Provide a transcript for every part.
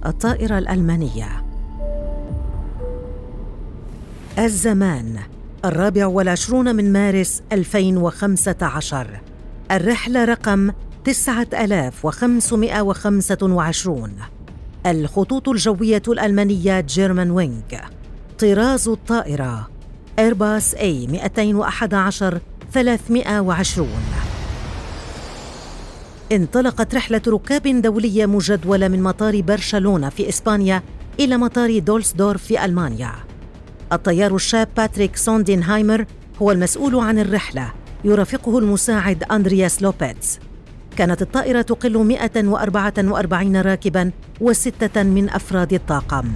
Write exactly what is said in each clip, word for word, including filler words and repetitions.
الطائرة الألمانية. الزمان الرابع والعشرون من مارس ألفين وخمسة عشر. الرحلة رقم تسعة آلاف وخمسمائة وخمسة وعشرون. الخطوط الجوية الألمانية جيرمان وينغ. طراز الطائرة إيرباص إيه مئتين وأحد عشر ثلاثمائة وعشرين. انطلقت رحلة ركاب دولية مجدولة من مطار برشلونة في إسبانيا إلى مطار دولسدورف في ألمانيا. الطيار الشاب باتريك سوندنهايمر هو المسؤول عن الرحلة، يرافقه المساعد أندرياس لوبيتز. كانت الطائرة تقل مئة وأربعة وأربعين راكباً وستة من أفراد الطاقم.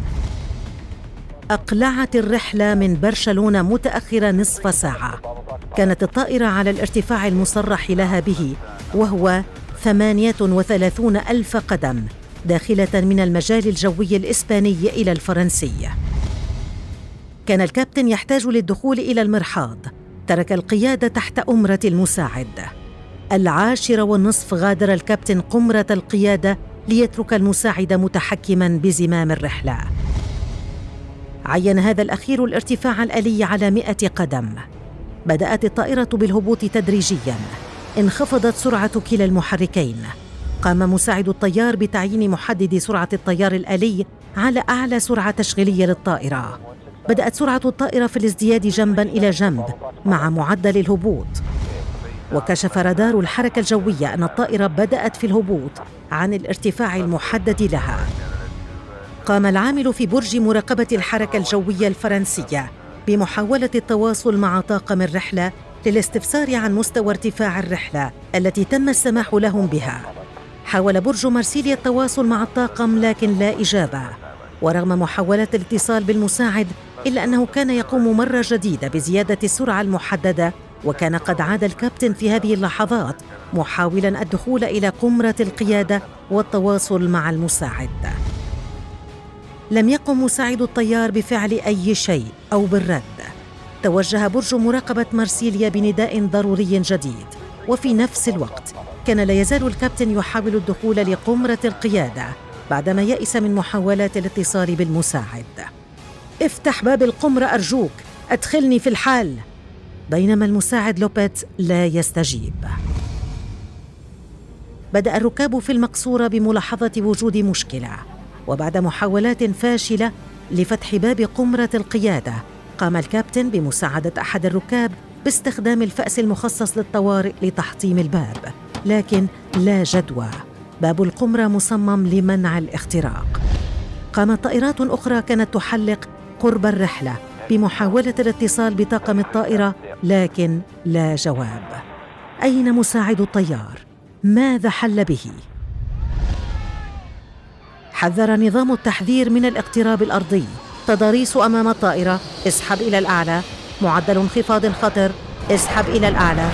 أقلعت الرحلة من برشلونة متأخرة نصف ساعة. كانت الطائرة على الارتفاع المصرح لها به، وهو ثمانية وثلاثون ألف قدم، داخلة من المجال الجوي الإسباني إلى الفرنسي. كان الكابتن يحتاج للدخول إلى المرحاض. ترك القيادة تحت أمرة المساعد. العاشرة والنصف غادر الكابتن قمرة القيادة ليترك المساعد متحكماً بزمام الرحلة. عين هذا الأخير الارتفاع الآلي على مئة قدم. بدأت الطائرة بالهبوط تدريجياً. انخفضت سرعة كلا المحركين. قام مساعد الطيار بتعيين محدد سرعة التيار الآلي على أعلى سرعة تشغيلية للطائرة. بدأت سرعة الطائرة في الازدياد جنباً إلى جنب مع معدل الهبوط. وكشف رادار الحركة الجوية أن الطائرة بدأت في الهبوط عن الارتفاع المحدد لها. قام العامل في برج مراقبة الحركة الجوية الفرنسية بمحاولة التواصل مع طاقم الرحلة للاستفسار عن مستوى ارتفاع الرحلة التي تم السماح لهم بها. حاول برج مارسيليا التواصل مع الطاقم لكن لا إجابة. ورغم محاولات الاتصال بالمساعد إلا أنه كان يقوم مرة جديدة بزيادة السرعة المحددة، وكان قد عاد الكابتن في هذه اللحظات محاولاً الدخول إلى قمرة القيادة والتواصل مع المساعد. لم يقم مساعد الطيار بفعل أي شيء أو بالرد. توجه برج مراقبة مارسيليا بنداء ضروري جديد، وفي نفس الوقت كان لا يزال الكابتن يحاول الدخول لقمرة القيادة بعدما يئس من محاولات الاتصال بالمساعد. افتح باب القمرة أرجوك، أدخلني في الحال. بينما المساعد لوبيتز لا يستجيب. بدأ الركاب في المقصورة بملاحظة وجود مشكلة، وبعد محاولات فاشلة لفتح باب قمرة القيادة قام الكابتن بمساعدة أحد الركاب باستخدام الفأس المخصص للطوارئ لتحطيم الباب، لكن لا جدوى. باب القمرة مصمم لمنع الاختراق. قامت طائرات أخرى كانت تحلق قرب الرحلة بمحاولة الاتصال بطاقم الطائرة، لكن لا جواب. أين مساعد الطيار؟ ماذا حل به؟ حذر نظام التحذير من الاقتراب الأرضي. تضاريس أمام الطائرة، اسحب إلى الأعلى. معدل انخفاض خطر، اسحب إلى الأعلى.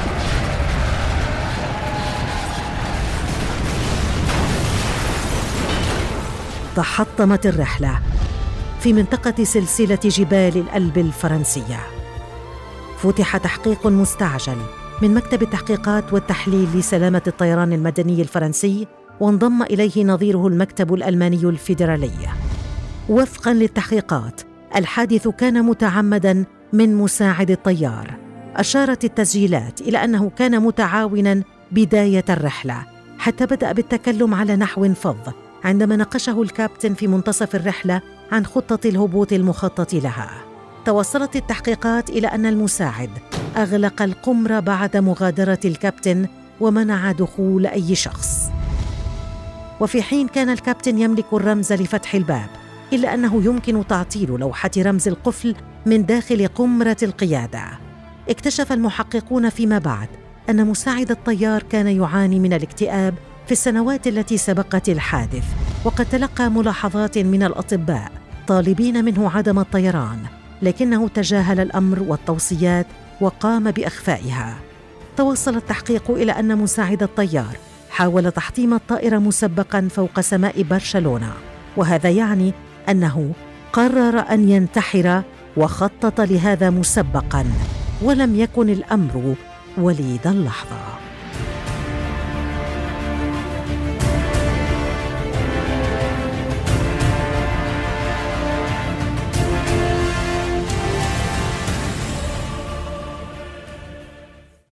تحطمت الرحلة في منطقة سلسلة جبال الألب الفرنسية. فتح تحقيق مستعجل من مكتب التحقيقات والتحليل لسلامة الطيران المدني الفرنسي، وانضم إليه نظيره المكتب الألماني الفيدرالي. وفقاً للتحقيقات، الحادث كان متعمداً من مساعد الطيار. أشارت التسجيلات إلى أنه كان متعاوناً بداية الرحلة، حتى بدأ بالتكلم على نحو فظ عندما ناقشه الكابتن في منتصف الرحلة عن خطة الهبوط المخطط لها. توصلت التحقيقات إلى أن المساعد أغلق القمرة بعد مغادرة الكابتن ومنع دخول أي شخص. وفي حين كان الكابتن يملك الرمز لفتح الباب، إلا أنه يمكن تعطيل لوحة رمز القفل من داخل قمرة القيادة. اكتشف المحققون فيما بعد أن مساعد الطيار كان يعاني من الاكتئاب في السنوات التي سبقت الحادث، وقد تلقى ملاحظات من الأطباء طالبين منه عدم الطيران، لكنه تجاهل الأمر والتوصيات وقام بإخفائها. توصل التحقيق إلى أن مساعد الطيار حاول تحطيم الطائرة مسبقاً فوق سماء برشلونة، وهذا يعني أنه قرر أن ينتحر وخطط لهذا مسبقاً، ولم يكن الأمر وليد اللحظة.